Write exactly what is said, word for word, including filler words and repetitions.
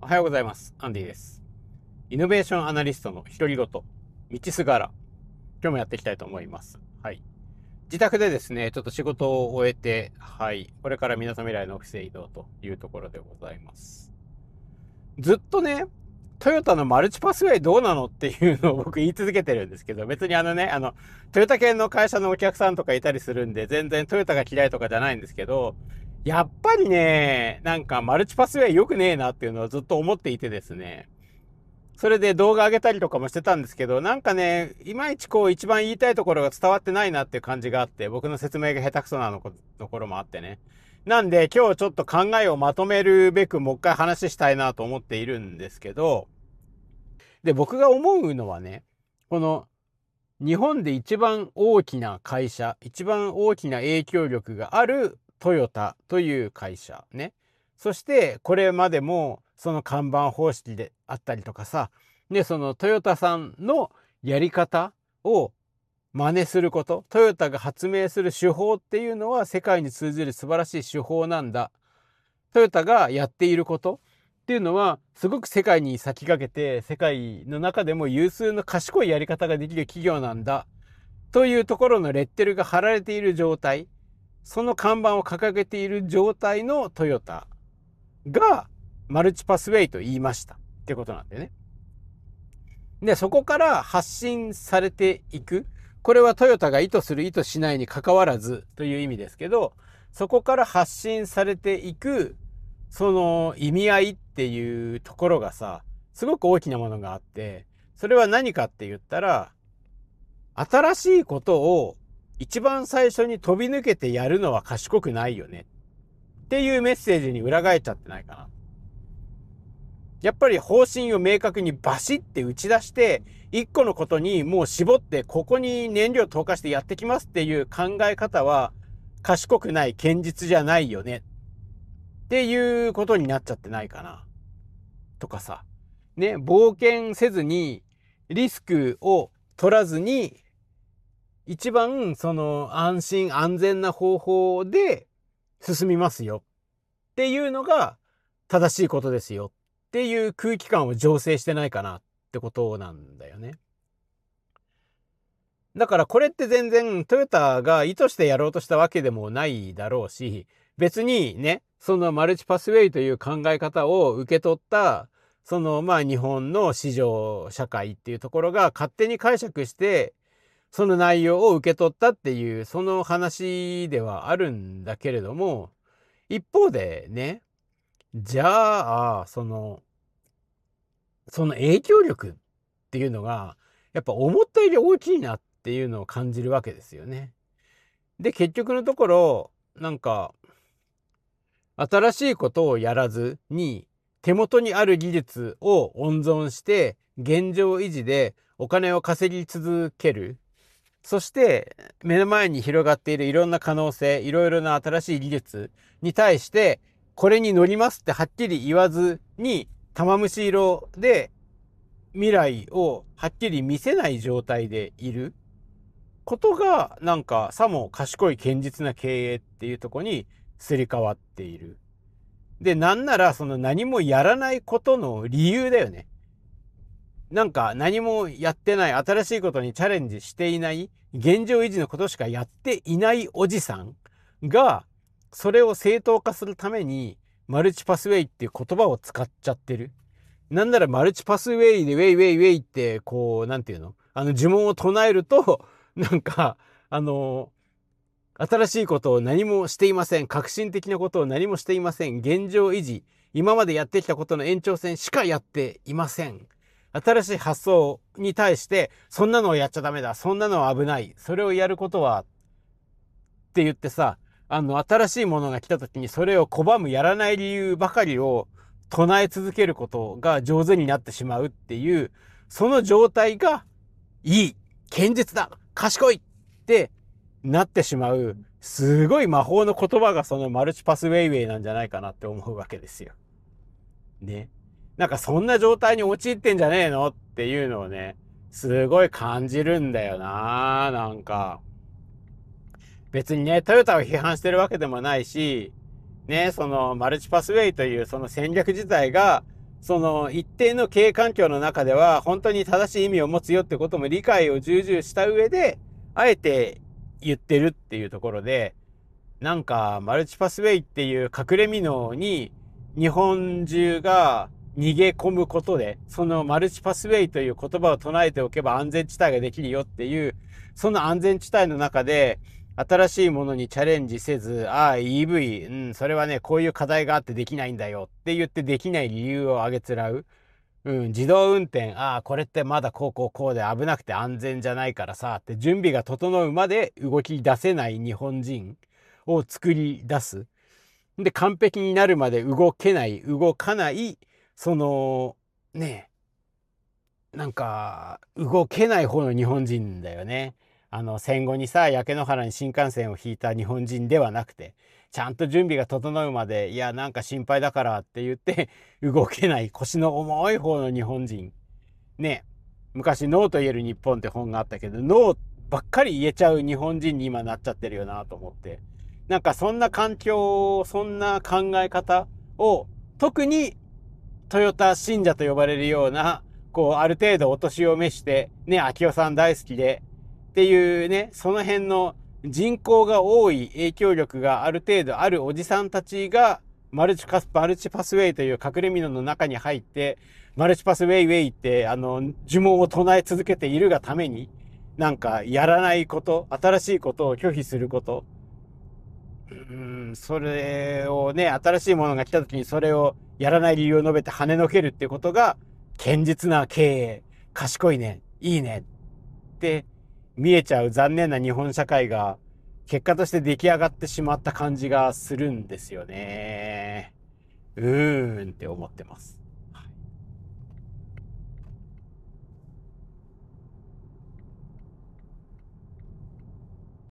おはようございます。アンディです。イノベーションアナリストの独り言、道すがら、今日もやっていきたいと思います。はい。自宅でですね、ちょっと仕事を終えて、はい。これから皆さん未来のオフィスへ移動というところでございます。ずっとね、トヨタのマルチパスウェイどうなのっていうのを僕言い続けてるんですけど、別にあのね、あの、トヨタ系の会社のお客さんとかいたりするんで、全然トヨタが嫌いとかじゃないんですけど、やっぱりね、なんかマルチパスウェイ良くねえなっていうのをずっと思っていてですね、それで動画上げたりとかもしてたんですけど、なんかね、いまいちこう一番言いたいところが伝わってないなっていう感じがあって、僕の説明が下手くそなのところもあってね。なんで今日ちょっと考えをまとめるべくもう一回話したいなと思っているんですけど、で、僕が思うのはね、この日本で一番大きな会社、一番大きな影響力があるトヨタという会社ね。そしてこれまでもその看板方式であったりとかさ、で、そのトヨタさんのやり方を真似すること、トヨタが発明する手法っていうのは世界に通じる素晴らしい手法なんだ。トヨタがやっていることっていうのはすごく世界に先駆けて世界の中でも有数の賢いやり方ができる企業なんだというところのレッテルが貼られている状態、その看板を掲げている状態のトヨタがマルチパスウェイと言いましたってことなんだよね。で、そこから発信されていく。これはトヨタが意図する意図しないに関わらずという意味ですけど、そこから発信されていくその意味合いっていうところがさ、すごく大きなものがあって、それは何かって言ったら、新しいことを一番最初に飛び抜けてやるのは賢くないよねっていうメッセージに裏返っちゃってないかな。やっぱり方針を明確にバシッて打ち出して、一個のことにもう絞って、ここに燃料投下してやってきますっていう考え方は、賢くない堅実じゃないよねっていうことになっちゃってないかな。とかさ。ね、冒険せずに、リスクを取らずに、一番その安心安全な方法で進みますよっていうのが正しいことですよっていう空気感を醸成してないかなってことなんだよね。だからこれって全然トヨタが意図してやろうとしたわけでもないだろうし、別にね、そのマルチパスウェイという考え方を受け取ったそのまあ日本の市場社会っていうところが勝手に解釈してその内容を受け取ったっていうその話ではあるんだけれども、一方でね、じゃあそのその影響力っていうのがやっぱ思ったより大きいなっていうのを感じるわけですよね。で、結局のところなんか新しいことをやらずに手元にある技術を温存して現状維持でお金を稼ぎ続ける。そして目の前に広がっているいろんな可能性、いろいろな新しい技術に対してこれに乗りますってはっきり言わずに玉虫色で未来をはっきり見せない状態でいることがなんかさも賢い堅実な経営っていうところにすり替わっている。で、なんならその何もやらないことの理由だよね。なんか何もやってない、新しいことにチャレンジしていない、現状維持のことしかやっていないおじさんが、それを正当化するために、マルチパスウェイっていう言葉を使っちゃってる。なんならマルチパスウェイでウェイウェイウェイって、こう、なんていうの？あの呪文を唱えると、なんか、あの、新しいことを何もしていません。革新的なことを何もしていません。現状維持。今までやってきたことの延長線しかやっていません。新しい発想に対して、そんなのをやっちゃダメだ。そんなのは危ない。それをやることは、って言ってさ、あの、新しいものが来た時にそれを拒むやらない理由ばかりを唱え続けることが上手になってしまうっていう、その状態がいい。堅実だ。賢いってなってしまう、すごい魔法の言葉がそのマルチパスウェイウェイなんじゃないかなって思うわけですよ。ね。なんかそんな状態に陥ってんじゃねえのっていうのをね、すごい感じるんだよな。なんか。別にね、トヨタを批判してるわけでもないし、ね、そのマルチパスウェイというその戦略自体がその一定の経営環境の中では本当に正しい意味を持つよってことも理解を重々した上で、あえて言ってるっていうところで、なんかマルチパスウェイっていう隠れ蓑に日本中が逃げ込むことで、そのマルチパスウェイという言葉を唱えておけば安全地帯ができるよっていう、その安全地帯の中で新しいものにチャレンジせず、ああ、イーブイ、うん、それはね、こういう課題があってできないんだよって言ってできない理由を挙げつらう。うん、自動運転、ああ、これってまだこうこうこうで危なくて安全じゃないからさ、って準備が整うまで動き出せない日本人を作り出す。で、完璧になるまで動けない、動かない、その、ねえ、なんか、動けない方の日本人だよね。あの、戦後にさ、焼け野原に新幹線を引いた日本人ではなくて、ちゃんと準備が整うまで、いや、なんか心配だからって言って、動けない、腰の重い方の日本人。ね、昔、ノーと言える日本って本があったけど、ノーばっかり言えちゃう日本人に今なっちゃってるよなと思って。なんかそんな環境、そんな考え方を、特にトヨタ信者と呼ばれるような、こう、ある程度お年を召して、ね、秋夫さん大好きで、っていうね、その辺の人口が多い影響力がある程度あるおじさんたちが、マルチパス、マルチパスウェイという隠れ蓑の中に入って、マルチパスウェイウェイって、あの、呪文を唱え続けているがために、なんか、やらないこと、新しいことを拒否すること、うん、それをね、新しいものが来た時にそれをやらない理由を述べて跳ねのけるっていうことが、堅実な経営、賢いね、いいねって見えちゃう残念な日本社会が、結果として出来上がってしまった感じがするんですよね。うーんって思ってます。